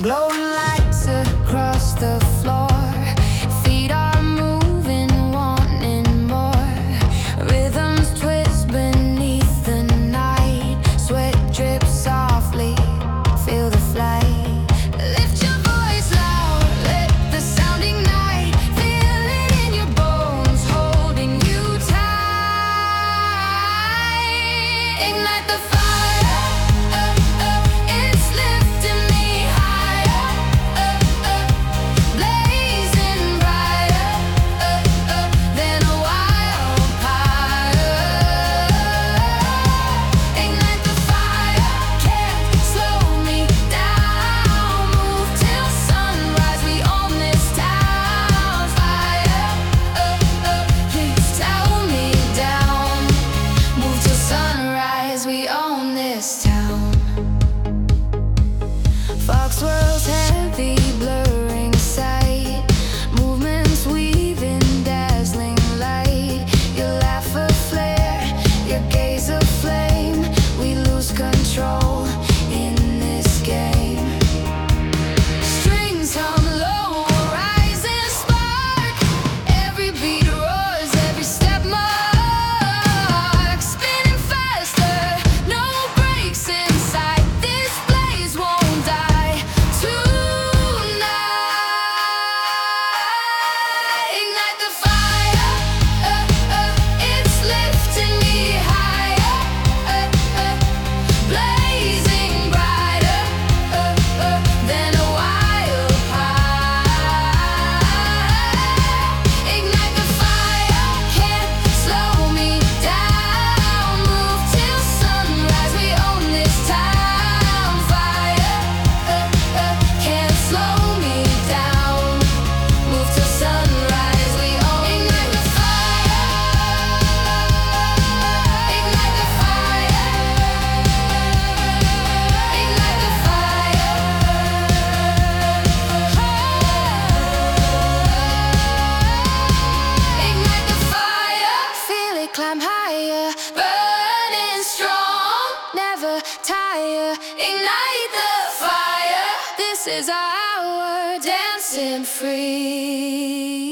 Glowing lights across the floor. Feet are moving, wanting more. Rhythms twist beneath the night. Sweat drips softly, feel the flight. Lift your voice loud, let the sound ignite. Feel it in your bones, holding you tight. Ignite the fire. It's lifting me higher, blazing brighter than a wildfire. Ignite the fire, can't slow me down. Move till sunrise, we own this town. Fire, please tell me down. Move till sunrise, we own this town. Fog swirls heavy, blurring sight. Movements weaving, dazzling light. Your laugh a flare, your gaze a flame. We lose control in this game. Strings hum low, rising spark. Every beat roars, every step marks. Spinning faster, no breaks inside. This blaze won't die tonight. Ignite the fire, it's lifting me higher, blazing brighter than a wildfire. Ignite the fire, can't slow me down. Move till sunrise, we own this town. Fire, can't slow me down. Move till sunrise, we own. Ignite the fire, ignite the fire, ignite the fire. Ignite the fire, feel it climb higher, burning strong, never tire. Ignite the fire, this is our hour, dancing free.